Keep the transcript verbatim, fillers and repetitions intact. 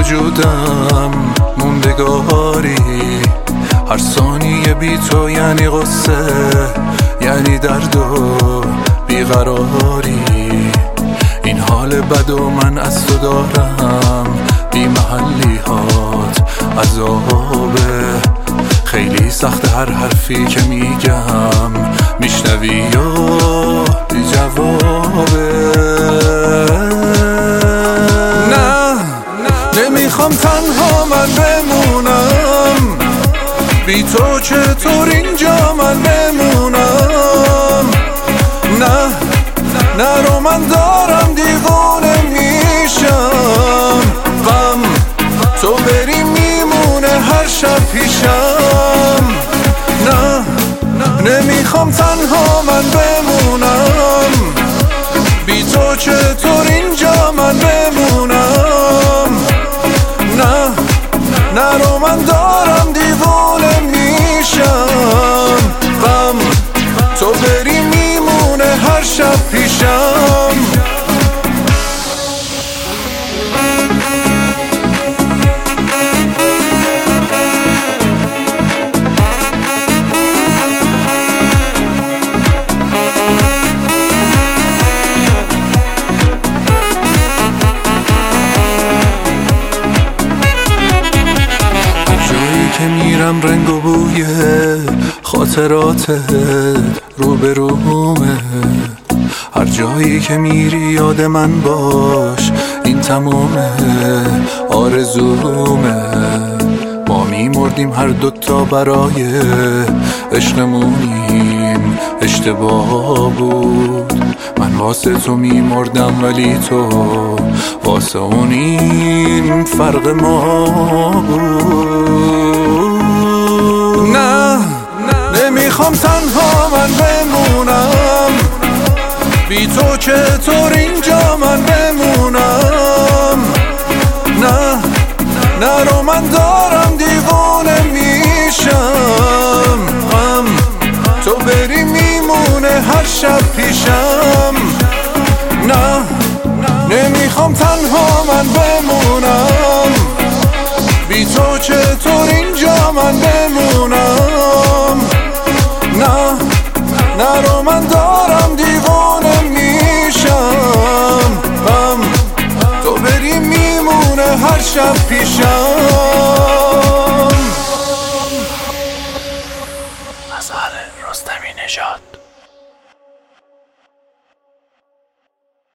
وجودم موندگاری، هر ثانیه بی تو یعنی غصه، یعنی درد و بیقراری. این حال بد و من از تو دارم، بی محلی هات عذابه. خیلی سخت هر حرفی که میگم میشنوی یا بی جوابه. نه نمیخوام تنها من بمونم، بی تو چطور اینجا من بمونم. نه نرو من دارم دیوانه میشم، غم تو بری میمونه هر شب پیشم. نه نمیخوام تنها من بمونم، بی تو چطور اینجا من بمونم. نه نرو من دارم دیوانه میشم، غم تو بری میمونه هر شب پیشم. که میرم رنگ و بوی خاطراتت روبرومه، هر جایی که میری یاد من باش، این تمومه آرزومه. ما میمردیم هر دوتا برای عشقمونیم، اشتباه بود. من واسه تو میمردم ولی تو واسه اون، این فرق ما بود. نه نمیخوام تنها من بمونم، بی تو چطور اینجا من بمونم. نه نرو من دارم دیوانه میشم، غم تو بری میمونه هر شب پیشم. نه نمیخوام تنها من بمونم، بی تو چطور اینجا من بمونم. نه نرو من دارم دیوانه میشم، غم تو بری میمونه هر شب پیشم.